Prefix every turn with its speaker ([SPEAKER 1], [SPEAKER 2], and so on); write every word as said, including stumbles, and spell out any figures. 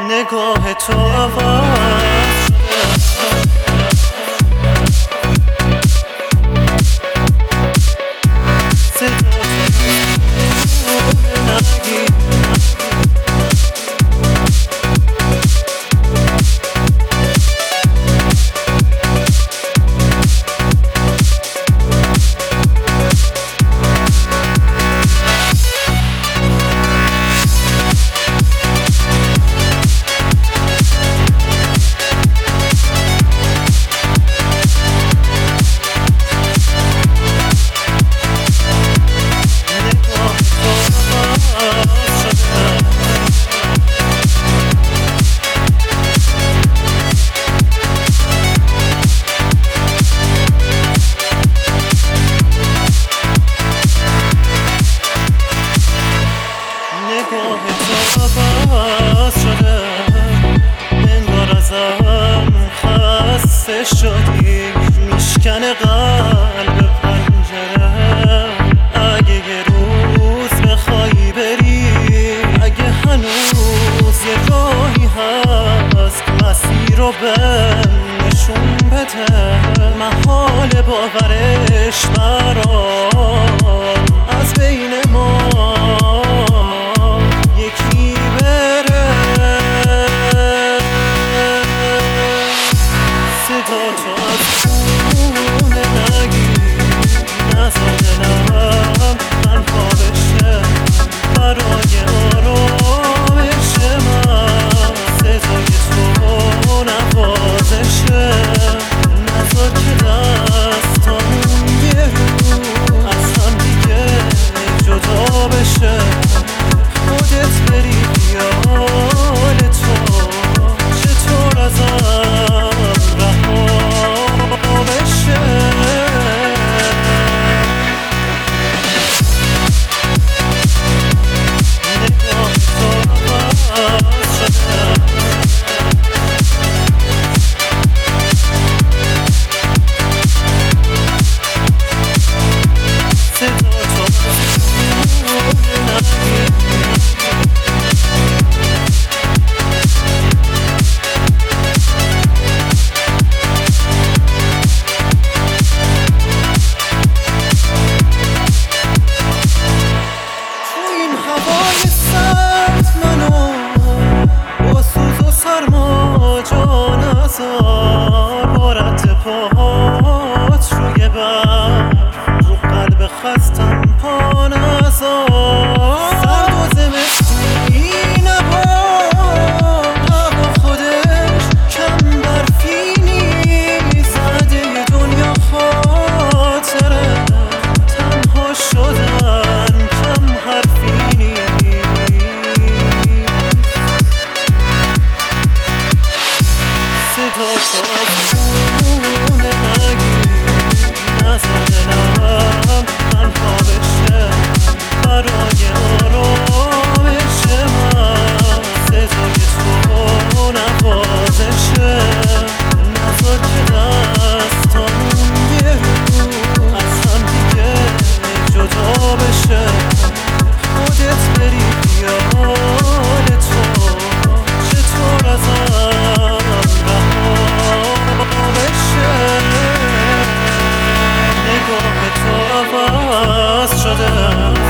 [SPEAKER 1] نگاه تو عوض عوض شده انگار ازم خسته شدی میشکنه قلب پنجره اگه یه روز بخوای بری اگه هنوز یه راهی هست مسیر رو بهم نشون بده محال باورش برام از بین ما بارت پاهات روی برف رو قلب خستم پا نزار سرد و زمستونی نبار هوا خودش کم برفی نیست زده دنیا خاطره تنها شدن کم حرفی نیست صدا تو عوض شده